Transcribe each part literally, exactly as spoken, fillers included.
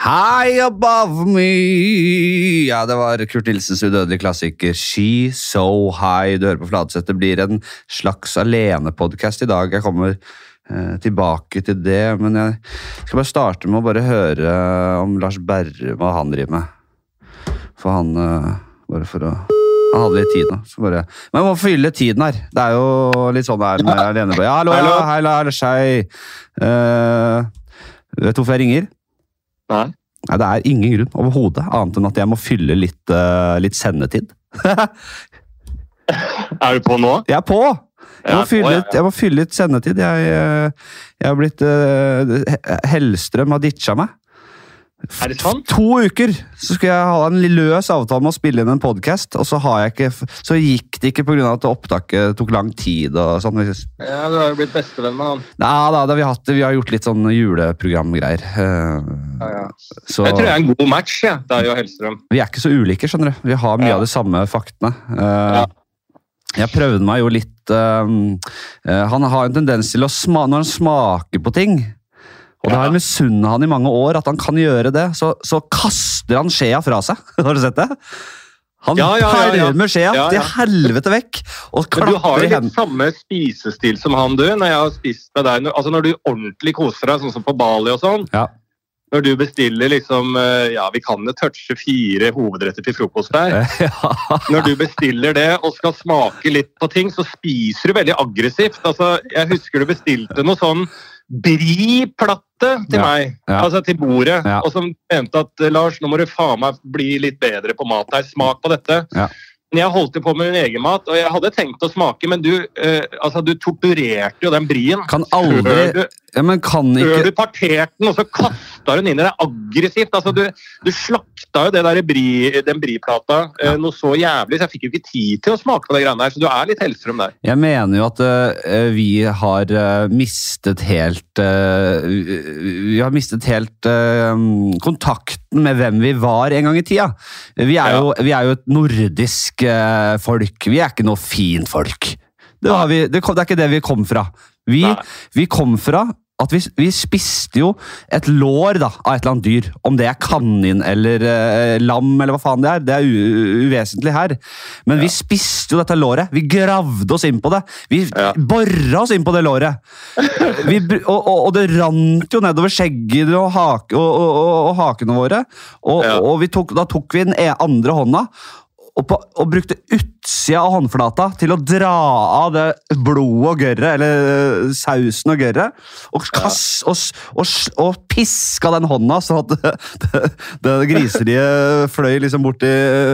High above me. Ja, det var Kurt Nilsens udødelige klassiker She So High. Du hører på Fladseth. Det blir en slags alene-podcast i dag. Jeg kommer eh, tilbake til det, men jeg skal bare starte med å bare høre om Lars Berrum og han driver med. For han, eh, bare for å... Han hadde litt tid nå, så bare... Men jeg må fylle tiden her. Det er jo litt sånn der med alene. Ja, hallo, ja, hei, Lars, hei. Uh, vet du hvorfor jeg ringer? Nei. Nei, det er ingen grunn overhodet, annet enn at jeg må fylle litt, uh, litt sendetid. Er du på nå? Jeg er på! Jeg må, fylle, litt, jeg må fylle litt sendetid. Jeg, uh, jeg har blitt... Uh, Hellstrøm har ditcha meg. Er det sant? To uker så skulle jeg ha en løs avtale med å spille inn en podcast, og så, har jeg ikke, så gikk det ikke på grunn av at opptaket tok lang tid og sånn. Ja, du har jo blitt bestevenn med han. Ja, da, da vi, har hatt, vi har gjort litt sånn juleprogramgreier. Ja, ja. Så, jeg tror det er en god match, ja, deg og Hellstrøm. Vi er ikke så ulike, skjønner du. Vi har mye ja. av de samme faktene. Ja. Jeg prøvde meg jo litt... Um, uh, han har en tendens til å smake, når han smaker på ting, og det har misunnet han i mange år at han kan gjøre det, så, så kaster han skjea fra seg. Har du sett det? Han ja, ja, ja, ja. pælmer skjea ja, ja. til helvete vekk. Og men du har jo litt samme spisestil som han, du, når jeg har spist med deg. Altså når du ordentlig koser deg, sånn som på Bali og sånn. Ja. Når du bestiller liksom, ja, vi kan jo touche fire hovedretter til frokost der. Ja. Når du bestiller det og skal smake litt på ting, så spiser du veldig aggressivt. Altså, jeg husker du bestilte noe sånn bri-platte til ja, meg, ja. altså til bordet, ja. og som mente at Lars, nå må du faen meg bli litt bedre på mat her, smak på dette. Ja. Men jeg holdt på med min egen mat, og jeg hadde tenkt å smake, men du, eh, altså, du torturerte jo den brien. Kan aldri... Før du, ja, men kan ikke... før du parterte den, og så kastet den inn i det aggressivt. Altså, du, du slakta jo det der bri, den briplata eh, noe så jævlig, så jeg fikk jo ikke tid til å smake på det greiene der, så du er litt Hellstrøm der. Jeg mener jo at uh, vi har uh, mistet helt... Uh, vi har mistet helt uh, kontakten med hvem vi var en gang i tida. Vi er, ja. jo, vi er jo et nordisk folk. Vi er ikke noe fint folk. Det, har vi, det, det er ikke det vi kom fra. Vi, vi kom fra at vi, vi spiste jo et lår da, av et eller annet dyr. Om det er kanin eller eh, lam eller hva faen det er, det er u- uvesentlig her. Men ja. vi spiste jo dette låret. Vi gravde oss inn på det. Vi ja. borret oss inn på det låret. Vi, og, og, og det rant jo nedover skjegget og, hake, og, og, og, og hakene våre. Og, ja. og vi tok, da tok vi den andre hånda Og, på, og brukte utsida av håndflata til å dra av det blodet og gørret, eller sausen og gørret, og, kass, og, og, og piska den hånda så at det, det, det griselige fløy liksom bort i,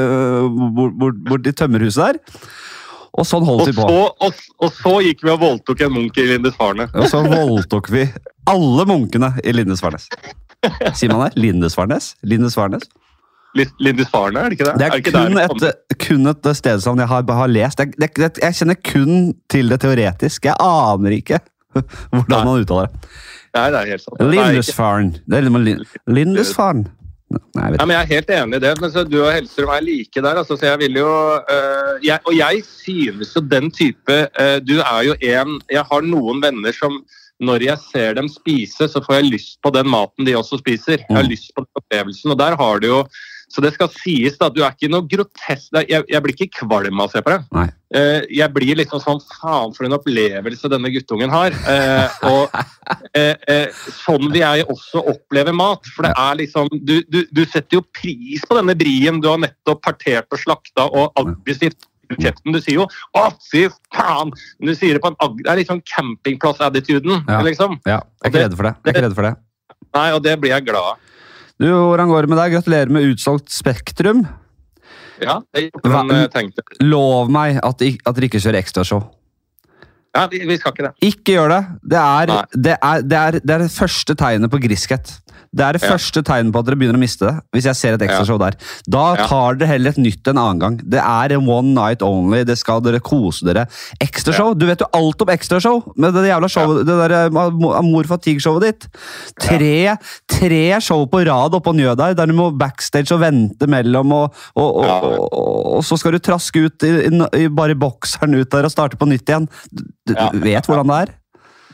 bort, bort, bort i tømmerhuset der. Og sånn holdt og vi på. Så, og, og så gikk vi og voldtok en munk i Lindesfarne. Og så voldtok vi alle munkene i Lindesfarnes. Sier man det? Lindesfarnes? Lindesfarnes? Lindesfarne, er det ikke det? Det er, er det ikke kun, der et, kun et sted som jeg har, har lest. Jeg, det, det, jeg kjenner kun til det teoretisk. Jeg aner ikke hvordan Nei. man uttaler det. Nei, det er helt sant. Lindesfarne. Det er Lindesfarne. Nei, jeg vet. Ja, men jeg er helt enig i det, men så du og Hellstrøm er like der, altså, så jeg vil jo, uh, jeg, og jeg synes jo den type, uh, du er jo en, jeg har noen venner som, når jeg ser dem spise, så får jeg lyst på den maten de også spiser. Jeg har mm. lyst på den opplevelsen, og der har du jo, så det skal sies da, du er ikke noe grotesk, jeg, jeg blir ikke kvalm av å se på det. Nei. Uh, jeg blir liksom sånn, faen for en opplevelse denne guttungen har, uh, og uh, uh, sånn vil jeg også oppleve mat, for det er liksom, du, du, du setter jo pris på denne brien du har nettopp partert og slakta og aggressivt kjeften. Du sier jo, å fy faen, men du sier det på en, det er litt sånn campingplass-attituden, ja. liksom. Ja, jeg er ikke redd for det, jeg er ikke redd for det. Nei, og det blir jeg glad av. Du, hvordan går det med deg? Gratulerer med utsolgt Spektrum. Ja, det gjorde han tenkte. Lov meg at, at dere ikke kjører ekstrashow. Ja, vi, vi skal ikke det. Ikke gjør det. Det er det, er, det, er, det er det første tegnet på griskhet. Det er det ja. første tegnet på at dere begynner å miste det, hvis jeg ser et ekstrashow ja. der. Da tar dere heller et nytt en annen gang. Det er en one night only, det skal dere kose dere. Ekstrashow, ja. du vet jo alt om ekstrashow, med det jævla showet, ja. det der Amor Fatigue-showet ditt. Tre, ja. tre show på rad oppå Njø der, der du må backstage og vente mellom, og, og, og, ja. og, og, og så skal du traske ut i, i, bare bokseren ut der og starte på nytt igjen. Du, du ja. vet hvordan det er?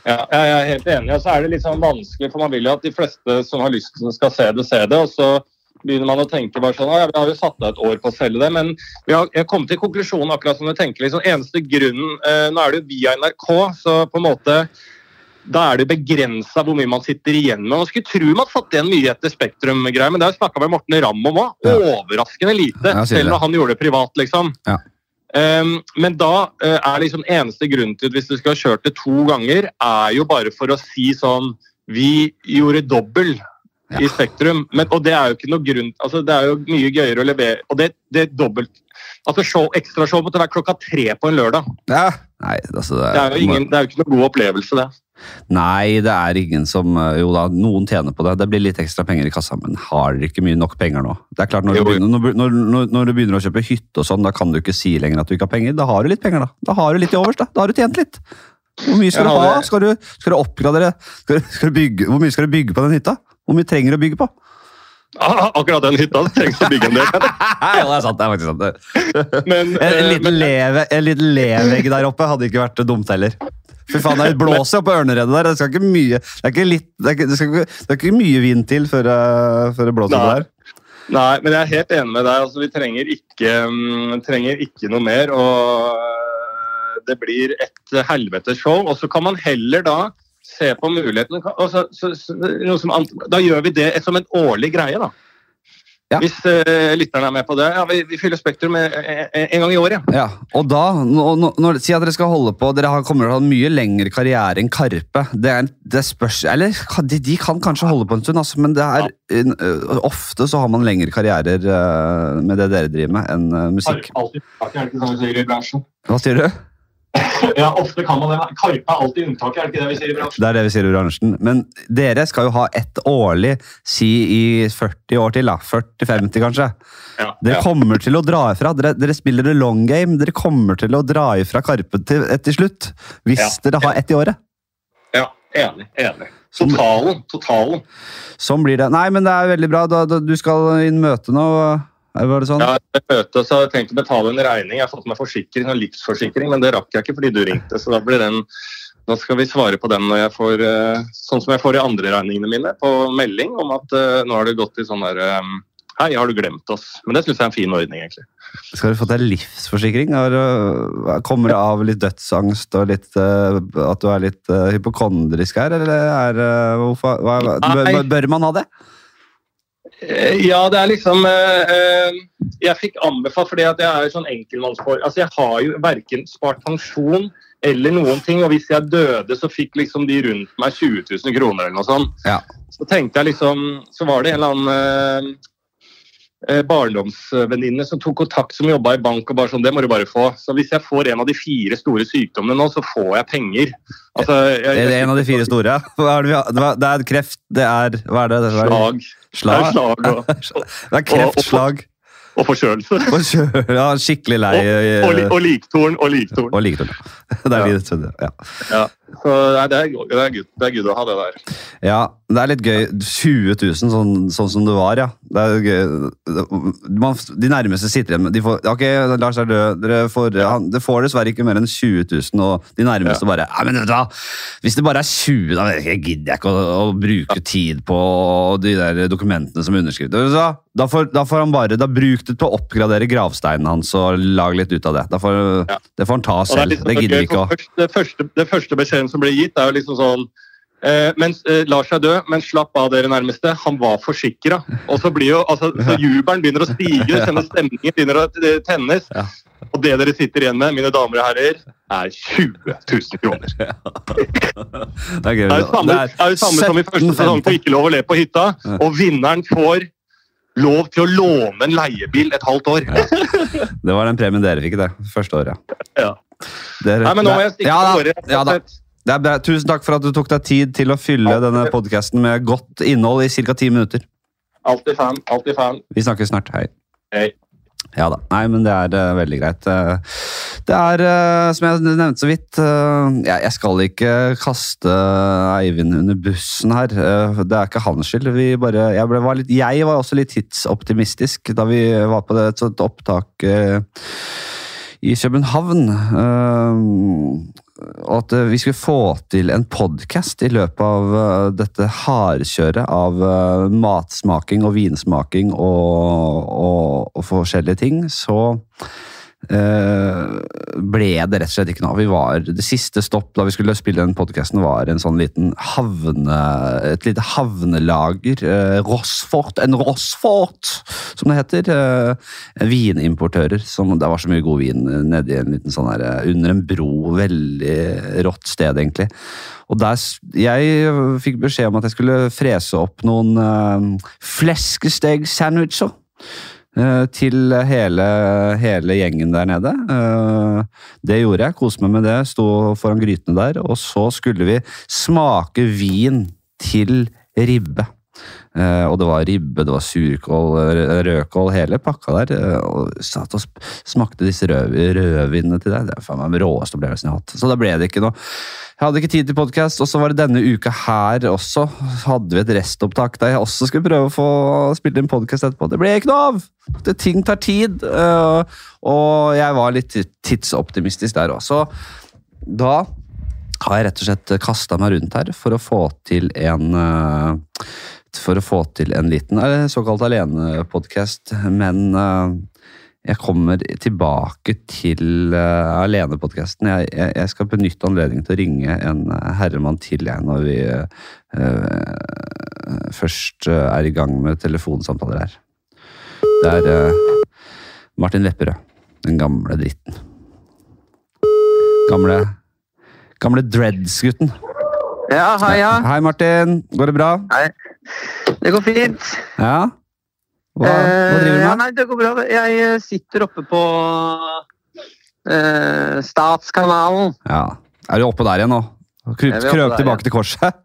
Ja, jeg er helt enig, og så er det litt sånn vanskelig, for man vil jo at de fleste som har lyst til skal se det, se det, og så begynner man å tenke bare sånn, ja, vi har jo satt deg et år på å selge det, men vi har, jeg kom til konklusjonen akkurat som jeg tenker, liksom, eneste grunnen, eh, nå er det jo via N R K, så på en måte, da er det begrenset hvor mye man sitter igjen med. Man skulle tro man satt igjen mye etter Spektrum-greier, men det har jeg snakket med Morten Ramm om også. Overraskende lite, ja, selv når han gjorde det privat, liksom. Ja. Um, men da uh, er liksom eneste grunn til at hvis du skal ha kjørt det to ganger, er jo bare for å si sånn, vi gjorde dobbel ja. I Spektrum, men, og det er jo ikke noe grunn, altså det er jo mye gøyere å levere, og det, det er dobbelt, altså show, ekstra show måtte være klokka tre på en lørdag. Ja. Nei, altså det, er, det, er jo ingen, det er jo ikke noe god opplevelse det. Nei, det er ingen som, jo da, noen tjener på det, det blir litt ekstra penger i kassa, men har dere ikke mye nok penger nå? Det er klart, når du, begynner, når, når, når du begynner å kjøpe hytte og sånn, da kan du ikke si lenger at du ikke har penger, da har du litt penger da, da har du litt i overs da, da har du tjent litt. Hvor mye skal du ha? Skal du, skal du oppgradere? Skal du, skal du bygge, hvor mye skal du bygge på den hytta? Hvor mye trenger du å bygge på? Ah, akkurat den hytta trengs å bygge en del. Ja, det er sant, det er faktisk sant. Men, en, en, liten men, leve, en liten levegg der oppe hadde ikke vært dumt heller. For faen, det er et blåse på ørneredet der. Det skal ikke mye, det er ikke litt, det er ikke, det skal ikke, det er ikke mye vind til før, før det blåser på der. Nei, men jeg er helt enig med deg. Altså, vi trenger ikke, um, trenger ikke noe mer, og det blir et helvetes show. Og så kan man heller da se på muligheten. Altså, så, så, noe som, da gjør vi det som en årlig greie da. Ja. Hvis uh, lytterne er med på det, ja, vi, vi fyller Spektrum en, en gang i år, ja. Ja, og da, når, når, si at dere skal holde på, dere har, kommer til å ha en mye lengre karriere enn Karpe, det er, det spørs, eller de, de kan kanskje holde på en stund, altså, men det er, ja. uh, ofte så har man lengre karrierer uh, med det dere driver med enn uh, musikk. Karpe alltid, det er ikke sånn vi sier i bransjen. Hva sier du? Ja, ofte kan man det. Karpe er alltid unntaket, er det ikke det vi sier i bransjen? Det er det vi sier i bransjen. Men dere skal jo ha et årlig, si i førti år til da, førti femti kanskje. Ja, dere ja. Kommer til å dra ifra, dere, dere spiller det long game, dere kommer til å dra ifra Karpe til, til slutt, hvis ja, dere har ett i året. Ja, enig, enig. Totalen, totalen. Sånn blir det. Nei, men det er veldig bra, da, da, du skal inn møte nå. Var det sånn? Ja, jeg møte, så hadde jeg tenkt å betale en regning. Jeg har fått meg forsikring og livsforsikring, men det rakk jeg ikke fordi du ringte. Så da blir den, nå skal vi svare på den når jeg får, sånn som jeg får i andre regningene mine, på melding om at uh, nå har det gått i sånn der, um, hei, har du glemt oss? Men det synes jeg er en fin ordning, egentlig. Skal du få deg livsforsikring? Kommer det av litt dødsangst og litt, uh, at du er litt uh, hypokondrisk her, eller er, uh, hvorfor, hva, bør, bør man ha det? Ja, det er liksom eh, jeg fikk anbefalt fordi at jeg er sånn enkeltmannsfor, altså jeg har jo hverken spart pensjon eller noen ting, og hvis jeg døde så fikk liksom de rundt meg tjue tusen kroner eller noe sånt. Ja. Så tenkte jeg liksom, så var det en eller annen eh, barndomsvenninne som tok kontakt, som jobbet i bank og bare sånn, det må du bare få. Så hvis jeg får en av de fire store sykdommene nå, så får jeg penger. Altså, jeg, er det en av de fire store? Hva er det, vi har? Det er kreft, det er, hva er det? det er slag. Slag. Det er slag og, det er kreftslag. Og, og forkjølelse. Forkjøl, ja, skikkelig lei. Og, og, og liktorn, og liktorn. Og liktorn, det er ja. De, ja. Ja, så det er, det er good, det er good å ha det der. Ja, det er litt gøy. tjue tusen, sånn, sånn som du var, ja. Det er gøy. Man, de nærmeste sitter igjen med, de får, ok, Lars er død, dere får, han, det får dessverre ikke mer enn tjue tusen, og de nærmeste ja. Bare, ja, men vet du hva, hvis det bare er tjue, da gidder jeg ikke å, å bruke tid på de der dokumentene som underskriver. Så, da, får, da får han bare, da bruk det til å oppgradere gravsteinen hans og lage litt ut av det. Da får, ja. Det får han ta selv, det, liksom, det gidder ikke å... Det første, det første beskjeden som ble gitt er jo liksom sånn, eh, mens eh, Lars er død, men slapp av dere nærmeste, han var forsikret. Og så blir jo, altså, så jubelen begynner å stige, kjenner stemningen begynner å tennes, ja. Og det dere sitter igjen med, mine damer og herrer, er tjue tusen kroner. Ja. Det er gøy. Det er jo samme, det er det er jo samme som i første sesong på Ikke lov å le på hytta, ja. Og vinneren får lov til å låne en leiebil et halvt år. Ja. Det var den premien dere fikk det, første året. Ja. Dere, Nei, men nå må jeg stikke ja, på året. Ja, da. Det er bra. Tusen takk for at du tok deg tid til å fylle ja. Denne podcasten med godt innhold i cirka ti minutter. Alltid fan, alltid fan. Vi snakkes snart, hei. Hei. Ja da, nei, men det er uh, veldig greit. Uh, det er, uh, som jeg nevnte så vidt, uh, jeg, jeg skal ikke kaste Eivind under bussen her. Uh, det er ikke hans skyld. Vi bare, jeg, ble, var litt, jeg var også litt tidsoptimistisk da vi var på det, et sånt opptak uh, i København, uh, og at vi skulle få til en podcast i løpet av uh, dette hardkjøret av uh, matsmaking og vinsmaking og, og, og forskjellige ting, så Uh, ble det rett og slett ikke noe. Vi var, det siste stopp da vi skulle spille den podcasten var en sånn liten havne, et lite havnelager, uh, Rossfort, en Rossfort, som det heter, uh, vinimportører, som, det var så mye god vin nede i en liten sånn her, uh, under en bro, veldig rått sted egentlig. Og der, jeg fikk beskjed om at jeg skulle frese opp noen uh, fleskesteg sandwicher, til hele, hele gjengen der nede. Det gjorde jeg, koste meg med det, stå foran grytene der, og så skulle vi smake vin til ribbe. Og det var ribbe, det var surkål, rødkål, hele pakka der, og satt og smakte disse rød, rødvinene til det. Det er faen meg den råeste opplevelsen jeg har hatt. Så da ble det ikke noe. Jeg hadde ikke tid til podcast, og så var det denne uka her også, hadde vi et restopptak der jeg også skulle prøve å få spilt en podcast etterpå. Det ble ikke noe av! Det, ting tar tid, og jeg var litt tidsoptimistisk der også. Da har jeg rett og slett kastet meg rundt her for å få til en, for å få til en liten såkalt alene-podcast, men jeg kommer tilbake til uh, alene-podcasten. Jeg, jeg, jeg skal benytte anledningen til å ringe en herremann til jeg, når vi uh, først uh, er i gang med telefonsamtaler her. Det er uh, Martin Lepperød, den gamle dritten. Gamle, gamle dreads-gutten. Ja, hei, ja. Hei, Martin. Går det bra? Hei. Det går fint. Ja. Hva, hva driver du med? Ja, nei, det går bra. Jeg sitter oppe på uh, Statskanalen. Ja, er du oppe der igjen nå? Krøp, krøp tilbake igjen til korset?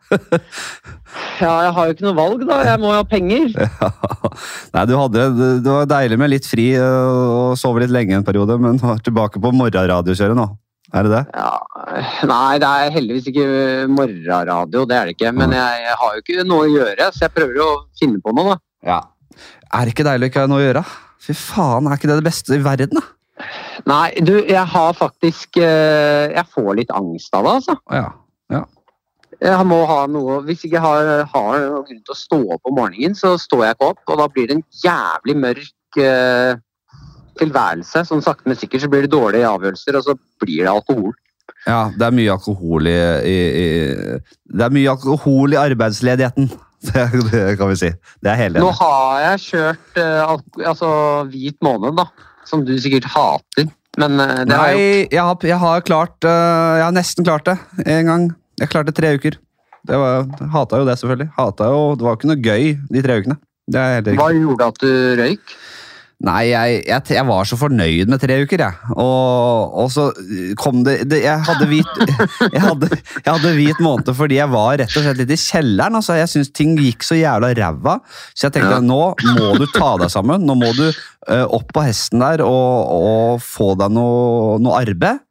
Ja, jeg har jo ikke noe valg da, jeg må jo ha penger. Ja. Nei, du hadde, det var deilig med litt fri og sove litt lenge en periode, men du er tilbake på morgenradiokjøret nå. Er det det? Ja, nei, det er heldigvis ikke morgenradio, det er det ikke, men jeg, jeg har jo ikke noe å gjøre, så jeg prøver å finne på noe da. Ja. Er det ikke deilig å ikke ha noe å gjøre? Fy faen, er ikke det det beste i verden da? Nei, du, jeg har faktisk, jeg får litt angst av det, altså. Ja, ja. Jeg må ha noe, hvis ikke jeg har, har noe grunn til å stå opp om morgenen, så står jeg ikke opp, og da blir det en jævlig mørk uh, tilværelse. Sånn sakte, men sikkert så blir det dårlige avgjørelser, og så blir det alkohol. Ja, det er mye alkohol i, i, i det er mye alkohol i arbeidsledigheten. Det, det kan vi si. Det er hele. Nå har jeg kjørt uh, altså, hvit måned da, som du sikkert hater, men uh, det Nei, har jeg gjort. Jeg har, jeg har klart, uh, jeg har nesten klart det en gang. Jeg klarte tre uker. Det var, jeg hatet jo det selvfølgelig. Hatet jo, det var ikke noe gøy de tre ukene. Det er helt riktig. Hva gjorde at du røyk? Nei, jeg, jeg, jeg var så fornøyd med tre uker, jeg. Og, og så kom det, det jeg, hadde hvit, jeg, hadde, jeg hadde hvit måned fordi jeg var rett og slett litt i kjelleren. Altså, jeg synes ting gikk så jævla ræva. Så jeg tenkte, ja. Nå må du ta deg sammen. Nå må du uh, opp på hesten der og, og få deg noe, noe arbeid.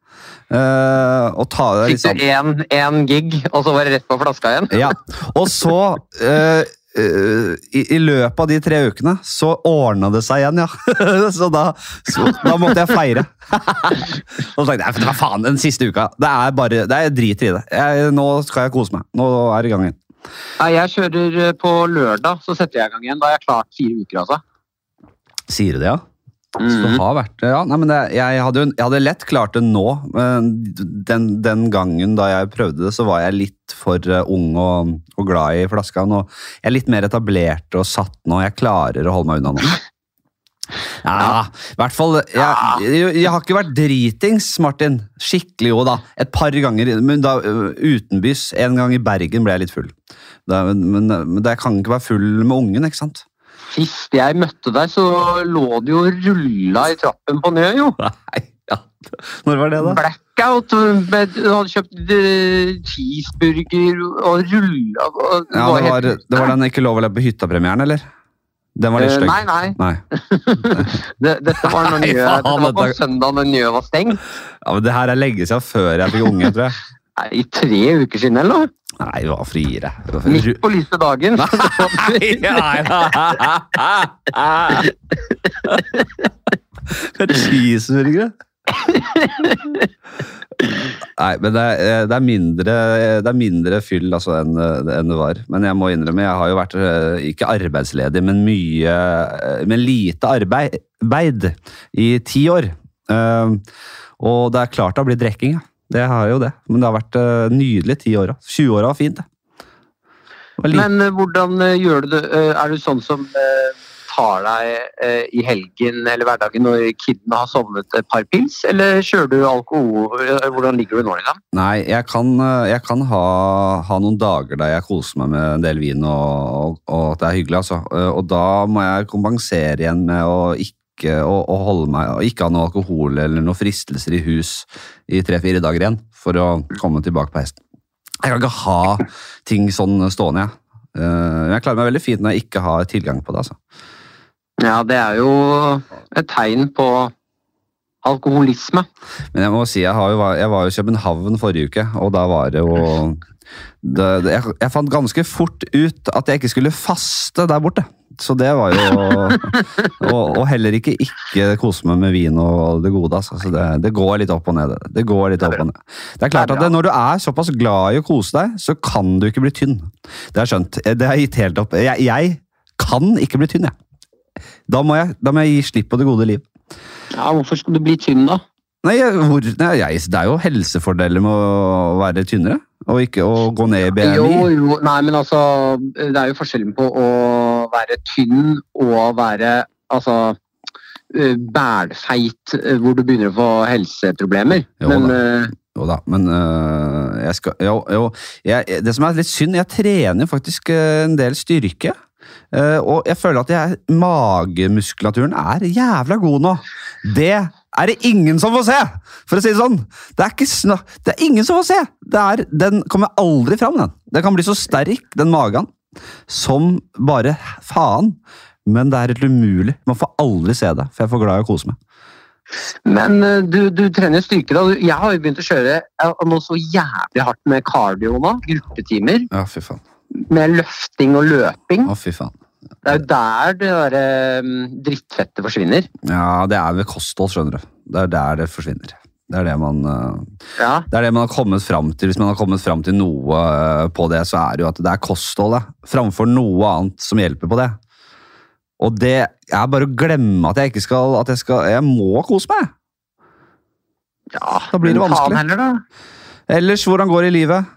Uh, og ta deg liksom... Fikk du en, en gig, og så var det rett på flaska igjen? Ja, og så... Uh, Uh, i, i løpet av de tre ukene så ordnet det seg igjen, ja. Så da, så da måtte jeg feire. Og så tenkte jeg, hva faen, den siste uka det er bare, det er drit i det jeg, nå skal jeg kose meg, nå er det i gang igjen. Ja, jeg kjører på lørdag, så setter jeg i gang igjen. Da har jeg klart fire uker altså. Sier du det, ja? Mm. Så det har vært, ja, nei, men det, jeg, hadde, jeg hadde lett klart det nå, men den, den gangen da jeg prøvde det, så var jeg litt for ung og, og glad i flaska, og jeg er litt mer etablert og satt nå, jeg klarer å holde meg unna nå. Ja, i hvert fall, jeg, jeg, jeg har ikke vært dritings, Martin, skikkelig jo da, et par ganger, men da utenbys, en gang i Bergen ble jeg litt full. Da, men, men, men det kan ikke være full med ungen, ikke sant? Sist jeg møtte deg, så lå du jo rulla i trappen på Nø, jo. Nei, ja. Når var det da? Blackout, med, du hadde kjøpt uh, cheeseburger og rulla. Og, ja, det var, det var den ikke lov å løpe på hytta-premieren, eller? Den var litt stygg. Uh, nei, nei. nei. det, dette var når Njø, dette var på søndag når Njø var stengt. Ja, men det her er lenge siden før jeg fikk unge, tror jeg. Nei, i tre uker siden, eller? Nei, det var friere. Det var friere. Midt på lyse dagen. Nei, nei, nei. Hva er cheeseburger? Nei, men det er, det er mindre det er mindre fyll altså, enn, enn det var. Men jeg må innrømme, jeg har jo vært ikke arbeidsledig, men mye men lite arbeid, arbeid i ti år. Uh, og det er klart det har blitt drikking, ja. Det har jo det. Men det har vært uh, nydelig ti år. tjue år var fint, det. Var men uh, hvordan uh, gjør du det? Uh, er du sånn som uh, tar deg uh, i helgen eller hverdagen når kidden har sovnet et par pils, eller kjører du alkohol? Hvordan ligger du nå, liksom? Nei, jeg kan, jeg kan ha, ha noen dager der jeg koser meg med en del vin, og, og, og det er hyggelig, altså. Og da må jeg kompensere igjen med å ikke, å, å holde meg, og ikke ha noe alkohol eller noen fristelser i hus i tre-fire dager igjen, for å komme tilbake på hesten. Jeg kan ikke ha ting sånn stående, jeg. Jeg klarer meg veldig fint når jeg ikke har tilgang på det, altså. Ja, det er jo et tegn på alkoholisme. Men jeg må si, jeg, har jo, jeg var jo i København forrige uke, og da var det jo... Det, det, jeg, jeg fant ganske fort ut at jeg ikke skulle faste der borte. Så det var jo... og, og heller ikke ikke kose meg med vin og det gode. Altså. Så det, det går litt opp og ned. Det går litt opp og ned. Det er klart at det, når du er såpass glad i å kose deg, så kan du ikke bli tynn. Det er skjønt. Det har gitt helt opp. Jeg, jeg kan ikke bli tynn, jeg. Da må jeg, da må jeg gi slipp på det gode liv. Ja, hvorfor skal du bli tynn da? Nei, hvor, nei jeg, det er jo helsefordeler med å være tynnere, og ikke å gå ned i B M I. Jo, jo, nei, men altså, det er jo forskjellen på å være tynn og være, altså, bælfeit, hvor du begynner å få helseproblemer. Jo, men, da. Jo da, men uh, jeg skal, jo, jo, jeg, det som er litt synd, jeg trener faktisk en del styrke. Uh, og jeg føler at jeg, magemuskulaturen er jævla god nå. Det er det ingen som får se, for å si det sånn. Det er, ikke sn- det er ingen som får se. Det er, den kommer aldri fram, den. Den kan bli så sterk, den magen, som bare faen. Men det er helt umulig. Man får aldri se det, for jeg er for glad i å kose meg. Men uh, du, du trener styrke da. Jeg har jo begynt å kjøre noe så jævlig hardt med cardio nå, gruppetimer. Ja, fy faen. Med løfting og løping. Å, fy faen. Det er jo der det der, um, drittfettet forsvinner. Ja, det er ved kosthold, skjønner du. Det er der det forsvinner. Det er det man, uh, ja. det er det man har kommet frem til. Hvis man har kommet frem til noe uh, på det, så er det jo at det er kostholdet, framfor noe annet som hjelper på det. Og det er bare å glemme at jeg ikke skal, at jeg skal, jeg må kose meg. Ja, da blir det vanskelig. Faen heller da. Ellers, hvordan går det i livet?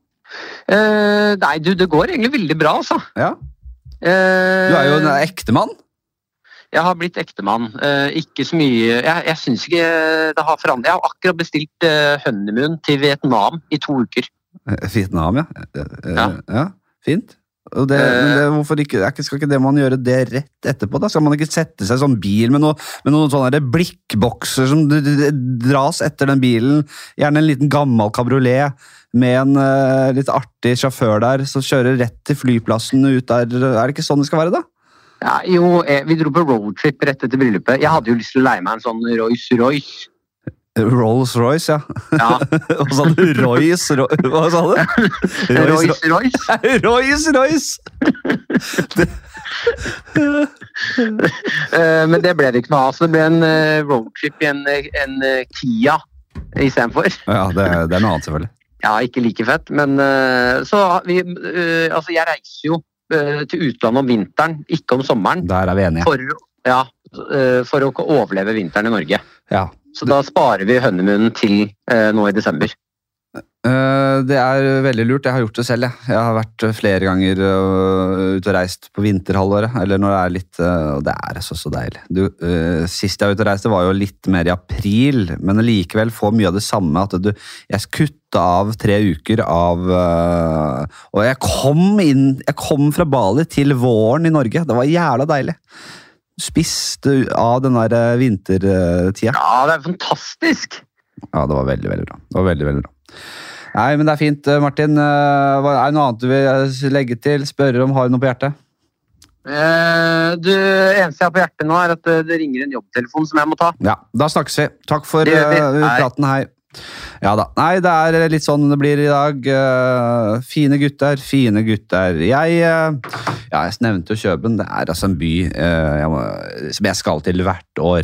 Uh, nei, du, det går egentlig veldig bra, altså. Ja. Uh, du er jo en ektemann. Jeg har blitt ektemann. Uh, ikke så mye. Jeg, jeg synes ikke det har forandret. Jeg har akkurat bestilt uh, honeymoon til Vietnam i to uker. Vietnam, ja. Ja, ja fint. Og det, men det, hvorfor ikke, skal ikke det man gjøre det rett etterpå da? Skal man ikke sette seg i sånn bil med, noe, med noen sånne blikkbokser som dras etter den bilen, gjerne en liten gammel kabriolet med en uh, litt artig sjåfør der, som kjører rett til flyplassen ut der. Er det ikke sånn det skal være da? Ja, jo, jeg, vi dro på roadtrip rett etter bryllupet. Jeg hadde jo lyst til å leie meg en sånn Rolls-Royce. Rolls-Royce, ja. Ja. Hva sa du? Royce? Ro Hva sa du? Rolls-Royce. Rolls-Royce! uh, men det ble det ikke noe av, så det ble en uh, roadtrip i en, en uh, Kia i stedet for. Ja, det, det er noe annet selvfølgelig. Ja, ikke like fett, men uh, så vi, uh, altså jeg reiser jo uh, til utlandet om vinteren, ikke om sommeren. Der er vi enige. For, ja, uh, for å overleve vinteren i Norge. Ja. Så da sparer vi hønnemoonen til uh, nå i desember. Uh, det er veldig lurt, jeg har gjort det selv. Jeg, jeg har vært flere ganger uh, ute og reist på vinterhalvåret, eller når det er litt, uh, og det er så, så deilig. Du, uh, sist jeg var ute og reiste var jo litt mer i april, men likevel får mye av det samme, at du, jeg kutta av tre uker av, uh, og jeg kom inn, jeg kom fra Bali til våren i Norge, det var jævla deilig. Spiste av den der vintertida. Ja, det er fantastisk! Ja, det var veldig, veldig bra. Det var veldig, veldig bra. Nei, men det er fint, Martin. Er det noe annet du vil legge til? Spørre om, har du noe på hjertet? Uh, det eneste jeg har på hjertet nå er at det ringer en jobbtelefon som jeg må ta. Ja, da snakkes vi. Takk for uh, praten, hei. Ja da. Nei, det er litt sånn det blir i dag. Uh, fine gutter, fine gutter. Jeg, uh, ja, jeg nevnte jo Kjøben. Det er altså en by uh, jeg må, som jeg skal til hvert år.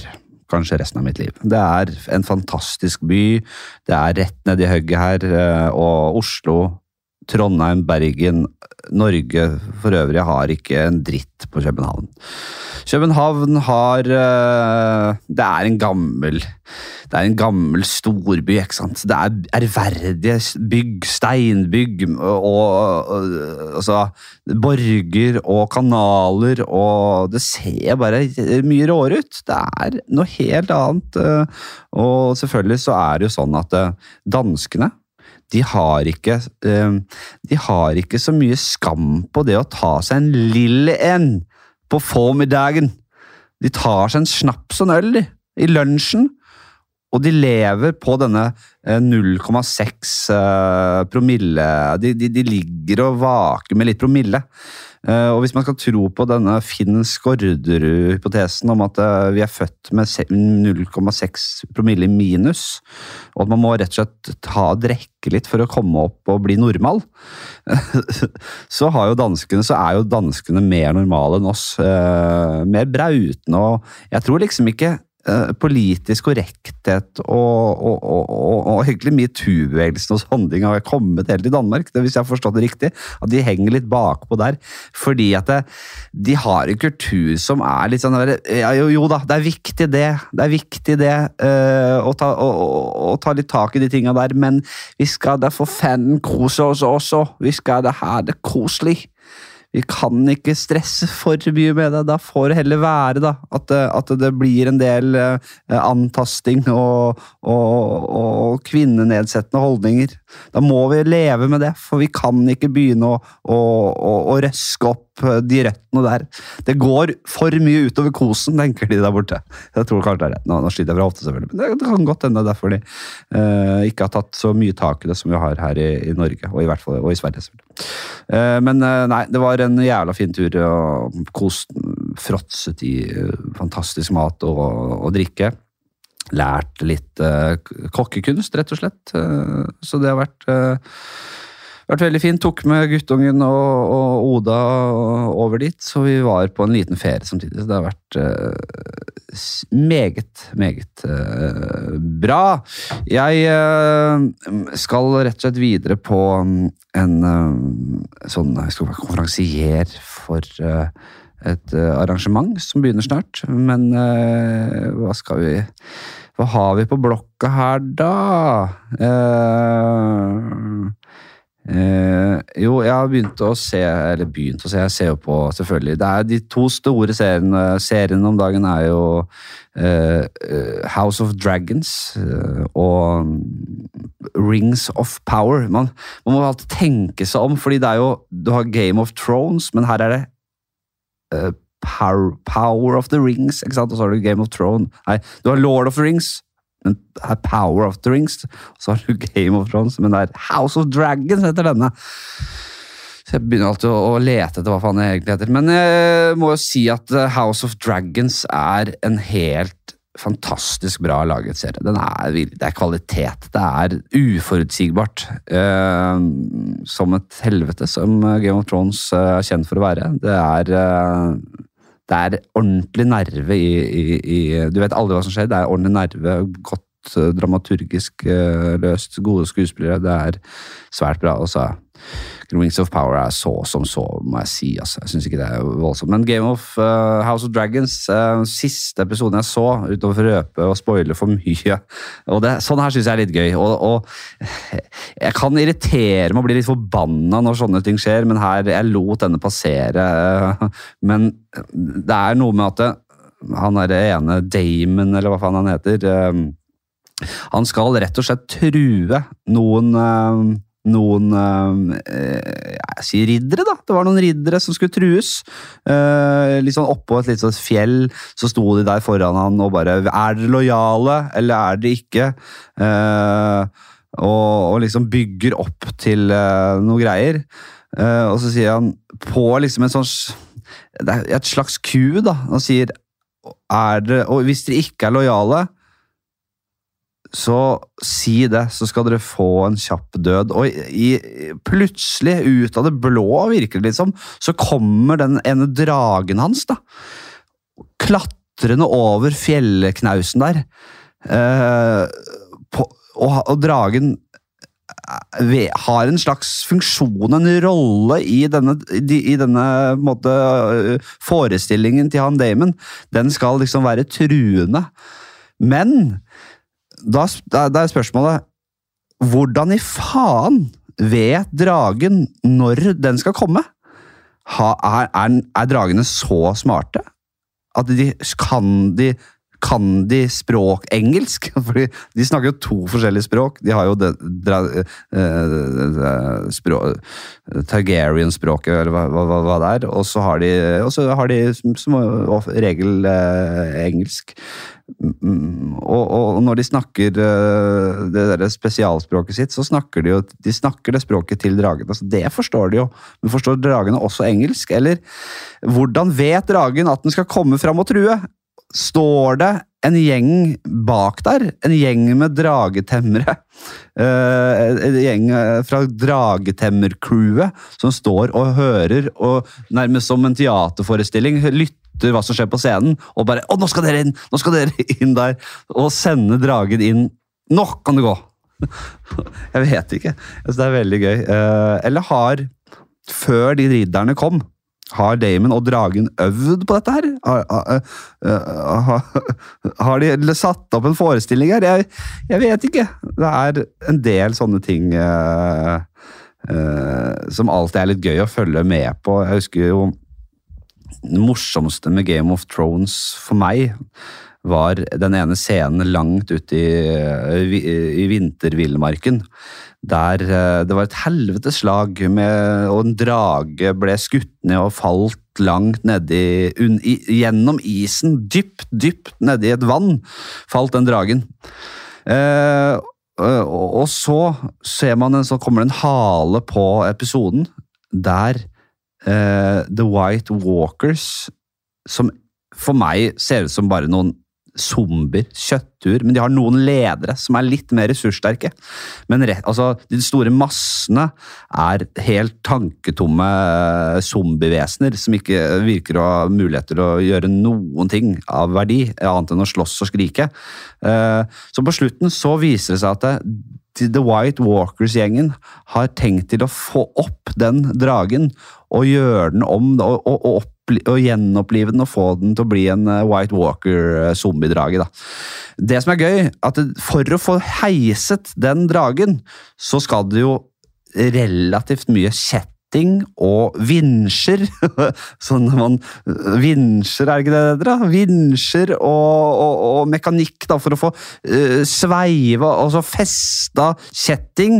kanskje resten av mitt liv. Det er en fantastisk by, det er rett ned i høgget her, og Oslo, Trondheim, Bergen, Norge for øvrig har ikke en dritt på København. København har, det er en gammel, det er en gammel storby, ikke sant? Det er ærverdige bygg, steinbygg, og, og altså, borger og kanaler, og det ser bare mye råere ut. Det er noe helt annet, og selvfølgelig så er det jo sånn at danskene, De har, ikke, de har ikke så mye skam på det å ta seg en lille en på formiddagen. De tar seg en snaps og en øl i lunsjen, og de lever på denne null komma seks promille. De, de, de ligger og vaker med litt promille. Og hvis man skal tro på denne Finn Skårderud-hypotesen om at vi er født med null komma seks promille minus, og at man må rett og slett ta og drekke litt for å komme opp og bli normal, så, har jo danskene, så er jo danskene mer normale enn oss, mer brautende, og jeg tror liksom ikke politisk korrekthet og, og, og, og, og egentlig MeToo-bevegelsen og sånne ting har kommet helt til Danmark, det, hvis jeg har forstått det riktig, at de henger litt bakpå der, fordi at det, de har en kultur som er litt sånn, ja, jo, jo da, det er viktig det, det er viktig det, uh, å, ta, å, å, å ta litt tak i de tingene der, men vi skal da for fanden kose oss også, vi skal da ha det koselig. Vi kan ikke stresse for mye med det, da får det heller være da, at, at det blir en del uh, antasting og, og, og kvinnenedsettende holdninger. Da må vi leve med det, for vi kan ikke begynne å, å, å, å røske opp de røttene der. Det går for mye utover kosen, tenker de der borte. Jeg tror kanskje det er rett. Nå, nå sliter jeg fra ofte selvfølgelig, men det, det kan godt hende derfor de uh, ikke har tatt så mye tak i det som vi har her i, i Norge, og i hvert fall og i Sverige selvfølgelig. Uh, men uh, nei, det var en jævla fin tur, og kosten fråtset i uh, fantastisk mat og, og drikke. Lært litt uh, kokkekunst, rett og slett. Uh, så det har vært... Uh, vært veldig fint, tok med guttungen og, og Oda over dit, så vi var på en liten ferie samtidig, så det har vært uh, meget, meget uh, bra. Jeg uh, skal rett og slett videre på en uh, sånn, jeg skal være konferansier for uh, et uh, arrangement som begynner snart, men uh, hva skal vi... Hva har vi på blokka her da? Uh, Eh, jo, jeg har begynt å se, eller begynt å se, jeg ser jo på selvfølgelig, det er de to store seriene, seriene om dagen er jo eh, House of Dragons eh, og Rings of Power. Man, man må alltid tenke seg om, fordi det er jo, du har Game of Thrones, men her er det eh, Power, Power of the Rings, ikke sant? Og så har du Game of Thrones, nei, du har Lord of the Rings, men det er Power of the Rings, og så har du Game of Thrones, men det er House of Dragons heter denne. Så jeg begynner alltid å, å lete etter hva faen jeg egentlig heter. Men jeg må jo si at House of Dragons er en helt fantastisk bra laget serie. Den er, det er kvalitet, det er uforutsigbart. Eh, som et helvete, som Game of Thrones er kjent for å være. Det er... Eh, Det er ordentlig nerve i, i, i... Du vet aldri hva som skjer. Det er ordentlig nerve, godt dramaturgisk løst, gode skuespillere. Det er svært bra. Og så Rings of Power er så som så, må jeg si. Altså. Jeg synes ikke det er voldsomt. Men Game of uh, House of Dragons, uh, siste episoden jeg så, utover for å røpe og spoile for mye. Og det, sånn her synes jeg er litt gøy. Og, og jeg kan irritere meg og bli litt forbanna når sånne ting skjer, men her, jeg lot denne passere. Uh, men det er noe med at det, han er det ene Damon, eller hva faen han heter, uh, han skal rett og slett true noen... Uh, noen, eh, jeg sier riddere da, det var noen riddere som skulle trues, eh, litt sånn oppå et litt sånn fjell, så sto de der foran han og bare, er dere lojale, eller er dere ikke, eh, og, og liksom bygger opp til eh, noe greier, eh, og så sier han, på liksom en sånn, det er et slags ku da, han sier, er dere, og hvis dere ikke er lojale, så si det, så skal dere få en kjapp død. Og i, plutselig, ut av det blå, virker det litt som, så kommer den ene dragen hans da, klatt klatrende over fjellknausen der. Uh, på, og, og dragen har en slags funksjon, en rolle i denne, i denne måte, forestillingen til han Damon. Den skal liksom være truende. Men da, da er spørsmålet, hvordan i faen vet dragen når den skal komme? Ha, er, er, er dragene så smarte? At de kan de Kan de språk engelsk? Fordi de snakker jo to forskjellige språk. De har jo det, dra, uh, språk, Targaryen-språket, eller hva, hva, hva det er. Og så har de, og så har de som, som regel uh, engelsk. Og, og når de snakker uh, det der spesialspråket sitt, så snakker de jo de snakker det språket til dragen. Altså, det forstår de jo. Men forstår dragene også engelsk? Eller hvordan vet dragen at den skal komme fram og true? Står det en gjeng bak der, en gjeng med dragetemmere, uh, en gjeng fra dragetemmer-crewet, som står og hører, og nærmest som en teaterforestilling, lytter hva som skjer på scenen, og bare, å, nå skal dere inn, nå skal dere inn der, og sende dragen inn. Nå kan det gå! Jeg vet ikke. Altså, det er veldig gøy. Uh, eller har, før de ridderne kom, har Damon og dragen øvd på dette her? Har, har, har de satt opp en forestilling her? Jeg, jeg vet ikke. Det er en del sånne ting uh, uh, som alltid er litt gøy å følge med på. Jeg husker jo det morsomste med Game of Thrones for meg var den ene scenen langt ute i, i, i vintervillmarken, der det var et helvetes slag med, og en drage ble skutt ned og falt langt nedi, un, i, gjennom isen, dypt, dypt nedi et vann, falt den dragen. Eh, og, og så ser man en, så kommer det en hale på episoden, der eh, The White Walkers, som for meg ser ut som bare noen zombier, kjøttur, men de har noen ledere som er litt mer ressurssterke. Men rett, altså, de store massene er helt tanketomme zombievesener som ikke virker å ha mulighet til å gjøre noen ting av verdi, annet enn å slåss og skrike. Så på slutten så viser det seg at det, The White Walkers-gjengen har tenkt til å få opp den dragen og gjøre den om og, og, og opp og gjenopplive den og få den til å bli en White Walker-zombie-drage. Da. Det som er gøy, at det, for å få heiset den dragen, så skal det jo relativt mye kjetting og vinsjer. Sånn man, vinsjer, er ikke det det da? Vinsjer og, og, og mekanikk da, for å få uh, sveive og så festa kjetting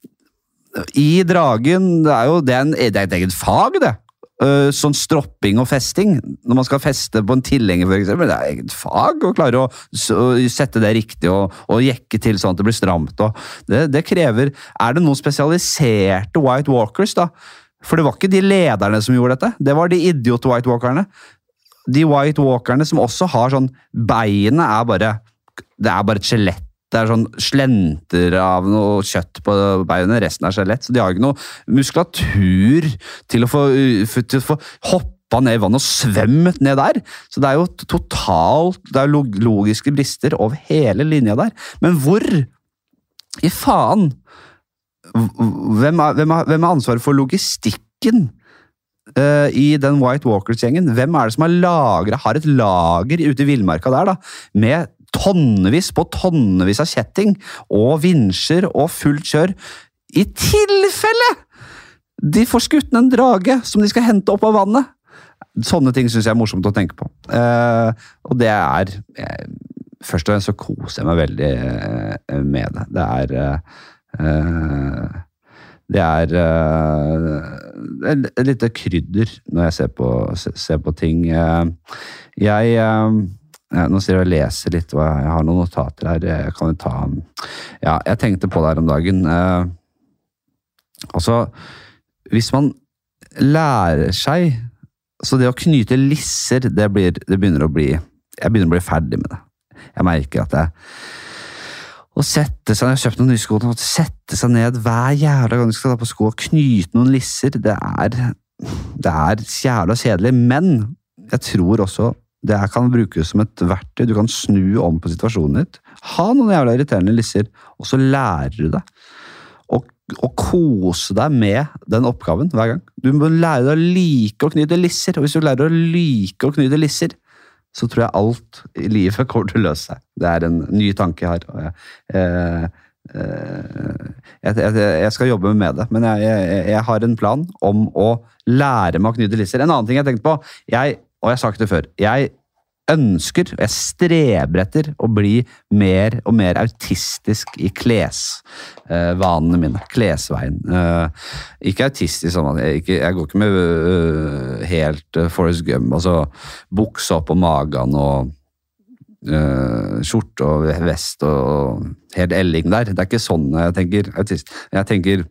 i dragen. Det er jo det er en, det er et eget fag, det. Uh, sånn stropping og festing, når man skal feste på en tilhenger for eksempel, det er eget fag å klare å, å sette det riktig og, og jekke til sånn at det blir stramt. Og det, det krever, er det noen spesialiserte White Walkers da? For det var ikke de lederne som gjorde dette, det var de idiot White Walkerne. De White Walkerne som også har sånn, beinet er bare, det er bare et skjelett. Det er sånn slenter av noe kjøtt på beinet, resten er skjelett, så de har ikke noe muskulatur til å få, til å få hoppa ned i vann og svømmet ned der. Så det er jo totalt, det er logiske brister over hele linja der. Men hvor i faen, hvem er, hvem er, hvem er ansvaret for logistikken uh, i den White Walkers-gjengen? Hvem er det som har lagret, har et lager ute i villmarka der da, med tonnevis på tonnevis av kjetting og vinsjer og fullt kjør i tilfelle de får skutt en drage som de skal hente opp av vannet. Sånne ting synes jeg er morsomt å tenke på. Uh, og det er jeg, først og fremst så koser jeg meg veldig uh, med det. Det er uh, det er uh, et lite krydder når jeg ser på, ser på ting. Uh, jeg uh, Ja, nå sier jeg å lese litt, og jeg har noen notater her, jeg kan jo ta, ja, jeg tenkte på det her om dagen, eh, altså, hvis man lærer seg, så det å knyte lisser, det, blir, det begynner å bli, jeg begynner å bli ferdig med det, jeg merker at jeg, å sette seg, jeg har kjøpt noen nye sko, å sette seg ned hver jævla gang du skal ta på sko og knyte noen lisser, det er, det er jævla kjedelig, men jeg tror også Det her kan brukes som et verktøy. Du kan snu om på situasjonen ditt. Ha noen jævla irriterende lisser, og så lærer du det. Og, og kose deg med den oppgaven hver gang. Du må lære deg å like å knyte lisser, og hvis du lærer å like å knyte lisser, så tror jeg alt i livet kommer til å løse seg. Det er en ny tanke jeg har. Og jeg, eh, eh, jeg, jeg, jeg skal jobbe med det, men jeg, jeg, jeg har en plan om å lære meg å knyte lisser. En annen ting jeg tenkte på, jeg, og jeg har sagt det før, jeg ønsker, jeg streber etter å bli mer og mer autistisk i klesvanene mine, klesveien. Ikke autistisk sånn, jeg, ikke, jeg går ikke med uh, helt uh, Forrest Gump, altså bukse opp på magen og uh, skjorte og vest og helt elling der. Det er ikke sånn jeg tenker autist. Jeg tenker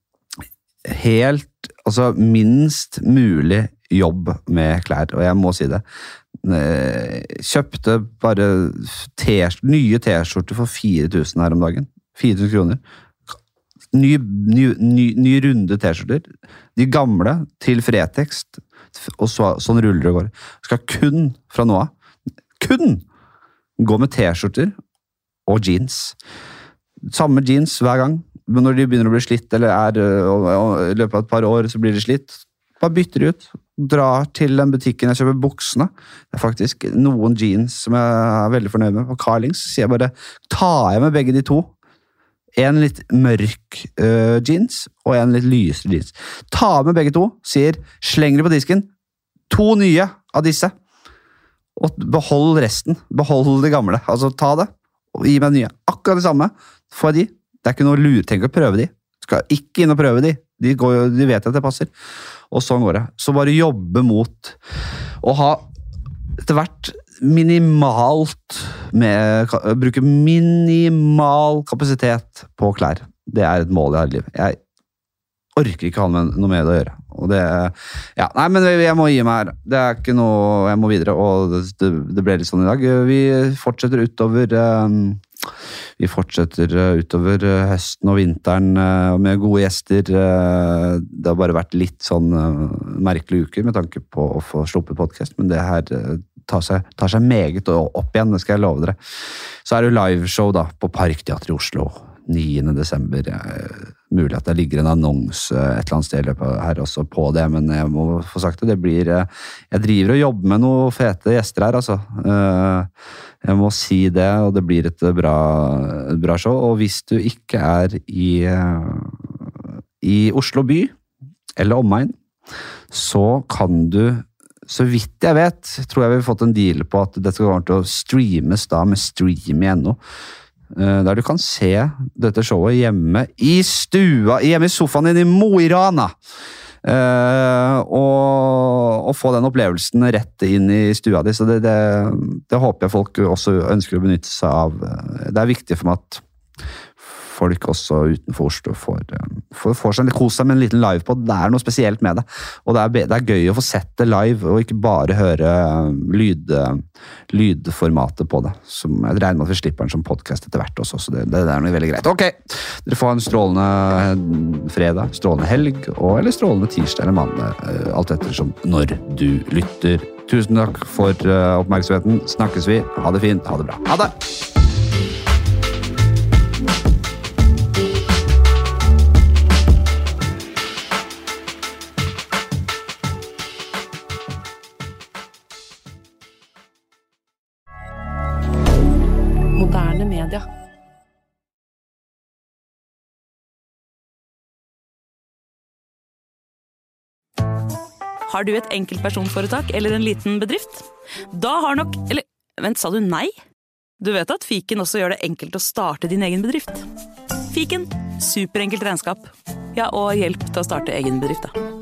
helt, altså minst mulig jobb med klær, og jeg må si det. Kjøpte bare nye t-skjorter for fire tusen her om dagen. fire tusen kroner. Ny, ny, ny, ny runde t-skjorter. De gamle til Fretext, og så, sånn ruller det og går. Skal kun fra nå av, kun gå med t-skjorter og jeans. Samme jeans hver gang, men når de begynner å bli slitt, eller er og, og, i løpet av et par år så blir de slitt, bare bytter de ut. Drar til den butikken jeg kjøper buksene. Det er faktisk noen jeans som jeg er veldig fornøyd med. På Carlings sier jeg bare, tar jeg med begge de to. En litt mørk uh, jeans, og en litt lysere jeans. Ta med begge to, sier, slenger de på disken. To nye av disse. Og behold resten. Behold det gamle. Altså, ta det, og gi meg nye. Akkurat det samme. Få de. Det er ikke noe lur. Tenk å prøve de. Skal ikke inn og prøve de. De, går, de vet at det passer. Og sånn går det. Så bare jobbe mot å ha etter hvert minimalt med, bruke minimal kapasitet på klær. Det er et mål jeg har i livet. Jeg orker ikke ha noe med det å gjøre. Og det, ja, nei, men jeg må gi meg her. Det er ikke noe, jeg må videre, og det, det ble litt sånn i dag. Vi fortsetter utover um, vi fortsetter utover høsten og vinteren med gode gjester. Det har bare vært litt sånn merkelige uker med tanke på å få sluppet podcast, men det her tar seg, tar seg meget opp igjen, det skal jeg love dere. Så er det jo liveshow da, på Parkteatret i Oslo, niende desember. Mulig at det ligger en annonse et eller annet sted i løpet her også på det, men jeg må få sagt det, det blir, jeg driver og jobber med noen fete gjester her, altså. Jeg må si det, og det blir et bra, et bra show, og hvis du ikke er i, i Oslo by, eller omegn, så kan du, så vidt jeg vet, tror jeg vi har fått en deal på at dette går til å streames da med stream i ennå, der du kan se dette showet hjemme i stua, hjemme i sofaen din i Mo i Rana, uh, og, og få den opplevelsen rett inn i stua di, så det, det, det håper jeg folk også ønsker å benytte seg av. Det er viktig for meg at folk også utenfor Oslo får, får, får seg litt kos seg med en liten live på. Det er noe spesielt med det, og det er, det er gøy å få sett det live, og ikke bare høre lyd, lydformatet på det. Som jeg regner med at vi slipper den som podcast etter hvert også, så det, det er noe veldig greit. Ok, dere får en strålende fredag, strålende helg, og, eller strålende tirsdag eller mandag, alt etter som når du lytter. Tusen takk for oppmerksomheten. Snakkes vi. Ha det fint. Ha det bra. Ha det! Moderne media. Har du et enkeltpersonforetak eller en liten bedrift? Da har nok, eller, vent, sa du nei? Du vet at Fiken også gjør det enkelt å starte din egen bedrift. Fiken, superenkelt regnskap. Ja, og hjelp til å starte egen bedrift da.